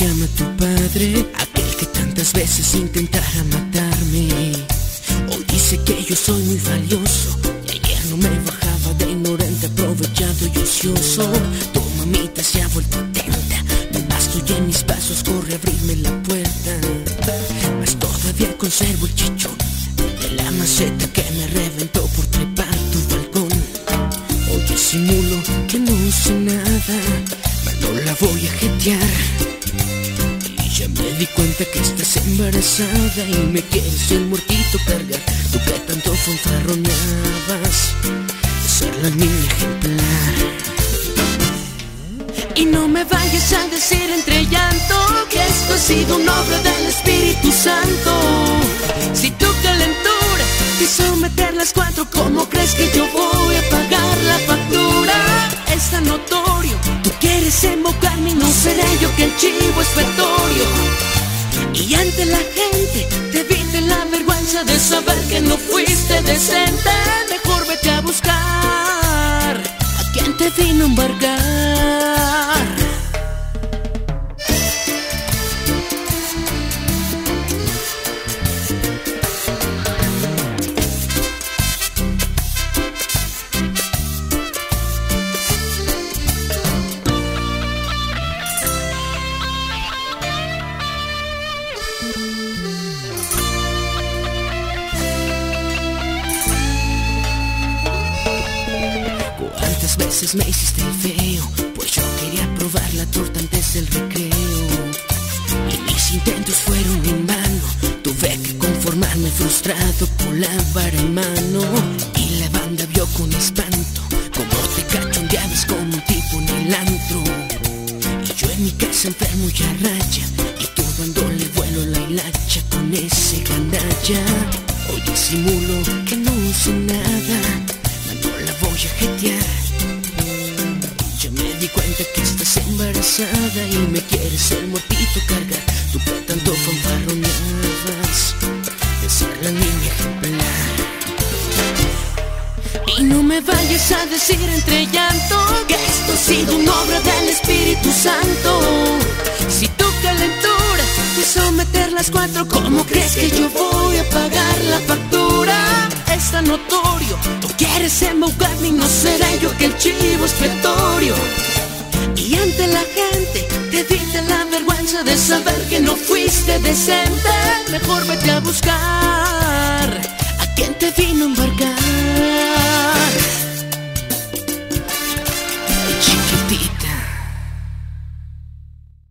llama tu padre? Aquel que tantas veces intentara matarme. Hoy dice que yo soy muy valioso y ayer no me bajaba de ignorante, aprovechado y ocioso. Tu mamita se ha vuelto atenta, me basto y en mis pasos corre a abrirme la puerta. Mas todavía conservo el chichón de la maceta que me reventó por trepar tu balcón. Hoy disimulo que no sé nada, mas no la voy a jetear. Y ya me di cuenta que estás embarazada y me quieres el muertito cargar. Tú que tanto fanfarroneabas de ser la niña ejemplar. Y no me vayas a decir entre llanto que esto ha sido una obra del Espíritu Santo. Si tu calentura quiso meter las 4, ¿cómo crees que yo voy a pagar la factura? Es tan notorio, tú quieres embocarme y no seré yo que el chivo expiatorio. Y ante la gente te evite la vergüenza de saber que no fuiste decente. Mejor vete a buscar a quien te vino a embargar. ¿Cuántas veces me hiciste el feo? Pues yo quería probar la torta antes del recreo. Y mis intentos fueron en vano. Tuve que conformarme frustrado con la vara en mano. Y la banda vio con espanto como te cachondeabas como un tipo en el antro. Y yo en mi casa enfermo y a raya, y tú dándole vuelo la hilacha con ese gandalla. Hoy disimulo que no sé nada, no la voy a jetear. Ya me di cuenta que estás embarazada y me quieres el muertito cargar. Tú que tanto fanfarroneabas de ser la niña ejemplar. Y no me vayas a decir entre llanto que esto ha sido una obra del Espíritu Santo. Si tu calentura quiso meter las 4, ¿cómo crees que yo voy a pagar la factura? Es tan notorio, tú quieres embaucarme y no seré yo que el chivo expiatorio. Y ante la gente te evita la vergüenza de saber que no fuiste decente. Mejor vete a buscar a quien te vino a embarcar.